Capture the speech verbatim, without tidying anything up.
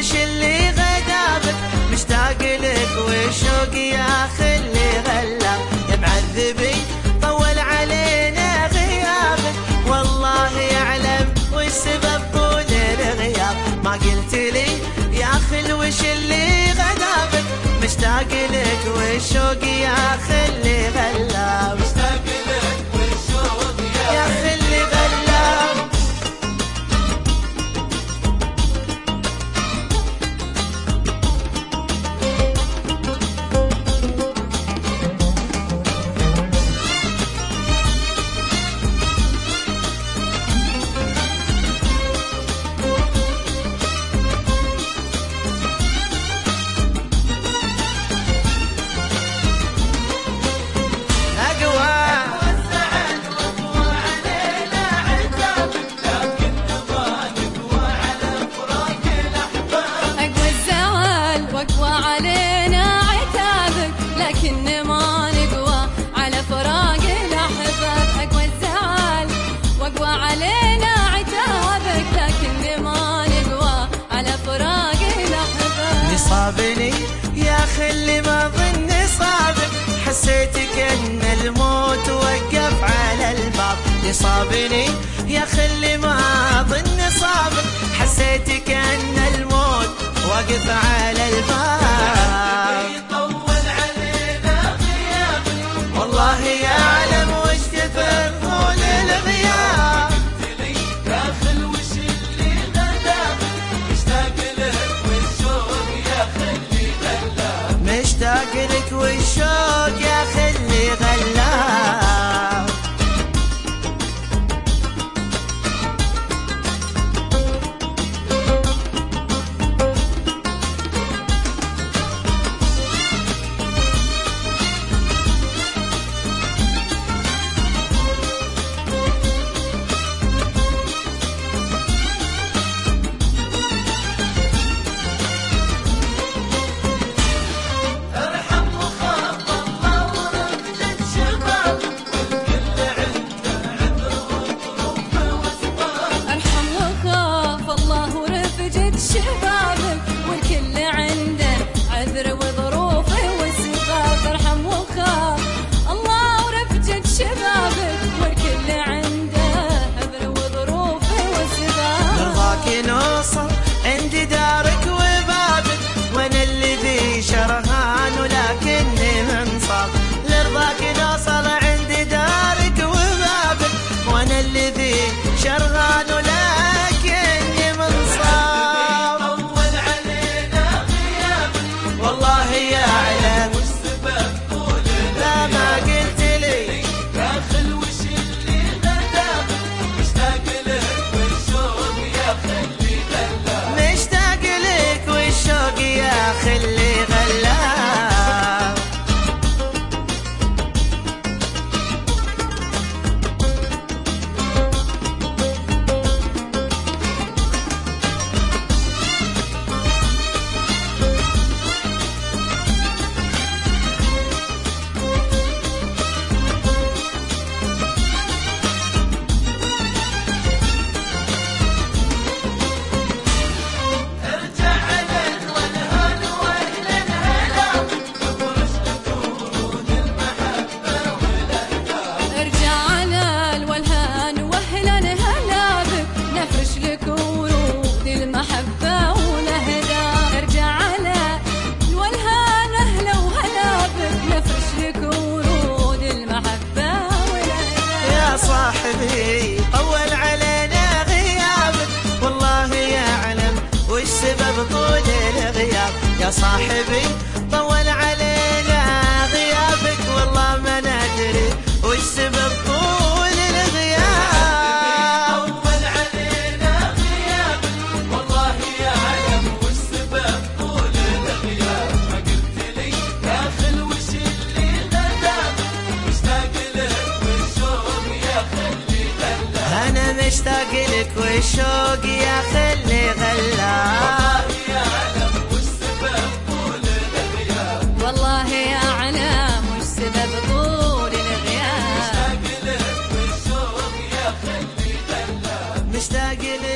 وش اللي غدابك، مشتاق لك والشوق يا خلي غلا. يا معذبي طول علينا غيابك، والله يعلم وش سبب طول الغياب. ما قلت لي يا خل وش اللي غدابك، مشتاق لك والشوق يا خلي غلا. مشتاق لك والشوق يا خلي غلا. صابني يا خلي ما ظن صابك، حسيتك ان الموت وقف على الباب. يصابني يا خلي ما ظن صابك، حسيتك ان الموت وقف على الباب. يطول علينا غيابك، والله يعلم وش كثر طول الغياب. مشتاق لك والشوق يا خلي غلا. شرغان ولكني منصاب. طول علينا غيابك، والله يعلم وش سبب طول الغياب. لا ما قلت لي يا خل وش اللي غدابك، مشتاق لك والشوق يا خلي غلا. مشتاق لك والشوق يا خلي غلا. طول علينا غيابك، والله يعلم وش سبب طول الغياب. يا صاحبي طول علينا غيابك، والله ما ندري وش سبب طول الغياب. طول علينا غيابك، والله يعلم وش سبب طول الغياب. ما قلت لي يا خل وش اللي غدابك، مشتاق لك والشوق يا خلي غلا. أنا مشتاق لك والشوق يا خلي غلا. والله يعلم وش سبب طول الغياب. والله يعلم وش سبب طول الغياب. مشتاق لك والشوق يا خلي غلا. مشتاق لك